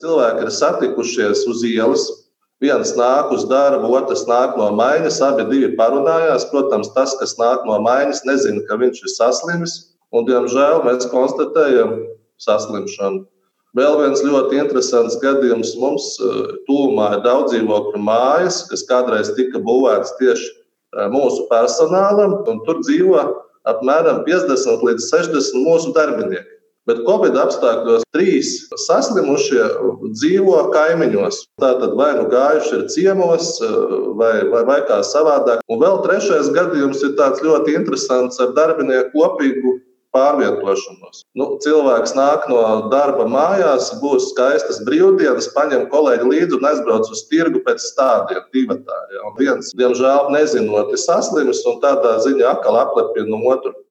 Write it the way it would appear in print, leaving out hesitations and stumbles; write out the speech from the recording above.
Cilvēki ir satikušies uz ielas. Viens nāk uz darbu, otrs nāk no maiņas, abi parunājās. Protams, tas, kas nāk no maiņas, nezina, ka viņš ir saslimis. Un, diemžēl, mēs konstatējam saslimšanu. Vēl viens ļoti interesants gadījums mums tuvumā ir daudzdzīvokļu mājas, kas kādreiz tika būvētas tieši mūsu personālam, un tur dzīvo apmēram 50 līdz 60 mūsu darbinieki. Bet Covid apstākļos 3 saslimušie dzīvo kaimiņos. Tātad vai nu gājuši ir ciemos, vai kā savādāk. Un vēl trešais gadījums ir tāds ļoti interesants ar darbinieku kopīgu pārvietošanos. Cilvēks nāk no darba mājās, būs skaistas brīvdienas, paņem kolēģi līdzi un aizbrauc uz tirgu pēc stādiem, divatā. Ja. Viens, diemžēl, nezinot, ir saslimis un tādā ziņā atkal aplepina otru.